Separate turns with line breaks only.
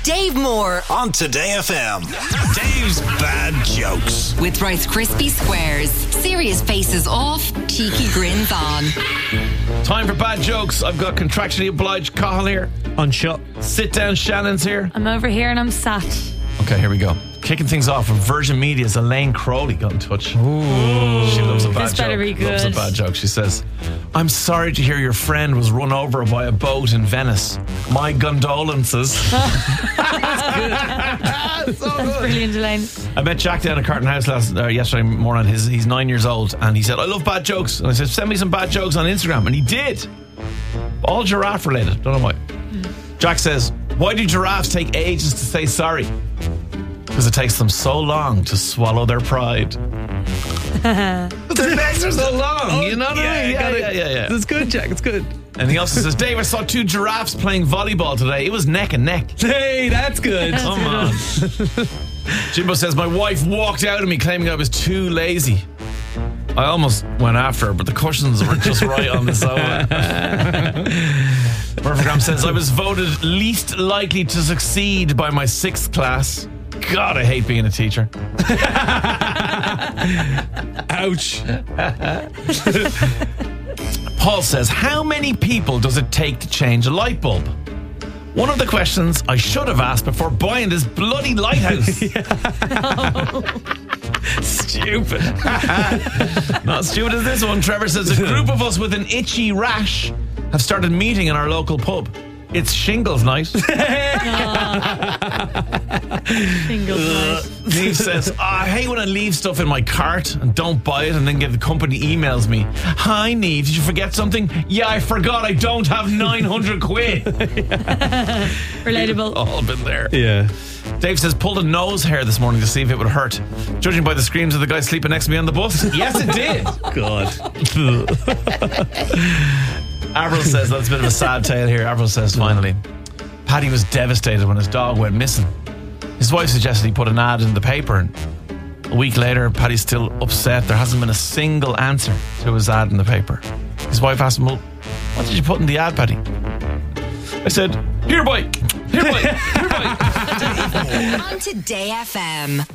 Dave Moore
on Today FM. Dave's Bad Jokes.
with Rice Krispie Squares. Serious faces off, cheeky grins on.
Time for bad jokes. I've got contractually obliged Cahill here.
On shot.
Sit down, Shannon's here.
I'm over here and I'm sat.
Okay, here we go. Kicking things off with Virgin Media's Elaine Crowley got in touch. Ooh. She loves a bad
This
joke.
better be
Loves a
good.
bad joke. She says, I'm sorry to hear your friend was run over by a boat in Venice. My condolences.
That's brilliant, Elaine.
I met Jack down at Carton House yesterday morning. He's 9 years old, and he said, I love bad jokes. And I said, send me some bad jokes on Instagram. And he did. All giraffe related. Don't know why. Jack says, why do giraffes take ages to say sorry? Because it takes them so long to swallow their pride. Their necks are so long, you know what I mean? Yeah.
That's good, Jack. It's good.
And he also says, Dave, I saw two giraffes playing volleyball today. It was neck and neck.
Hey, that's good.
Come on. Jimbo says, my wife walked out at me claiming I was too lazy. I almost went after her, but the cushions were just right on the sofa. Murphy says, I was voted least likely to succeed by my 6th class. God, I hate being a teacher.
Ouch.
Paul says, how many people does it take to change a light bulb? One of the questions I should have asked before buying this bloody lighthouse. Stupid. Not as stupid as this one. Trevor says, a group of us with an itchy rash have started meeting in our local pub. It's shingles night.
Singles night.
Neve says, I hate when I leave stuff in my cart and don't buy it and then the company emails me. Hi, Neve, did you forget something? Yeah, I forgot I don't have 900 quid.
Relatable.
All been there.
Yeah.
Dave says, pulled a nose hair this morning to see if it would hurt. Judging by the screams of the guy sleeping next to me on the bus, yes, it did.
God.
Avril says, that's a bit of a sad tale here. Avril says, finally, Paddy was devastated when his dog went missing. His wife suggested he put an ad in the paper, and a week later, Paddy's still upset. There hasn't been a single answer to his ad in the paper. His wife asked him, well, what did you put in the ad, Paddy? I said, here, boy.
On Today FM.